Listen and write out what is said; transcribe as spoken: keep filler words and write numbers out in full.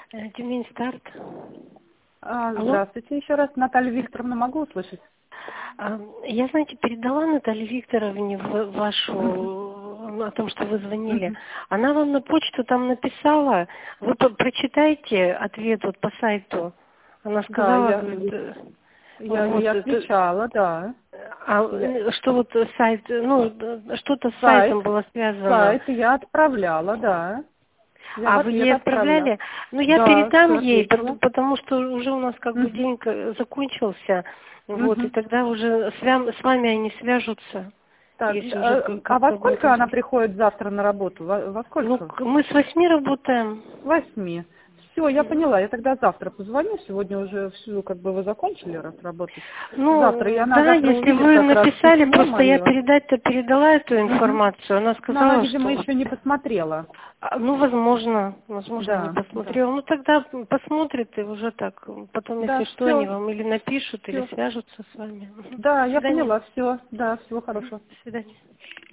Э, Тюмень Старт. А, Алло. Здравствуйте еще раз. Наталья Викторовна, могу услышать? А, Я, знаете, передала Наталье Викторовне в- вашу Мгм. о том, что вы звонили. Мгм. Она вам на почту там написала. Вы по- прочитайте ответ вот по сайту. Она Да, сказала, я, говорит, э, я вот, ей это- отвечала, да. а, Я, э, что вот сайт, ну, э, что-то с сайт, сайтом было связано. сайт я отправляла, да. Я в А вы ответ ей отправляла. отправляли? Ну, я Да, передам все ей, ответила. пот- потому что уже у нас как бы Мгм. день к- закончился. Вот, и Мгм. тогда уже с вами, с вами они свяжутся, Так, если уже а, к- а во как-то будет сколько она интересно. приходит завтра на работу? Во, во Ну, сколько? к- мы с восьми работаем. Восьми. Все, я Мгм. поняла. Я тогда завтра позвоню. Сегодня уже всю, как бы вы закончили раз работать. Завтра. И Ну, она да, завтра если увидит вы как раз написали, письмо просто я мое. передать-то передала эту Мгм. информацию. Она Но она, сказала, видимо, что вот, еще не посмотрела. а, ну, возможно, возможно, не Да, да. посмотрела. Ну, тогда посмотрит и уже так, потом, если Да, что, они все, вам или напишут, или все. свяжутся с вами. Мгм. Да, До я свидания. поняла, все. Да, всего Мгм. хорошего. До свидания.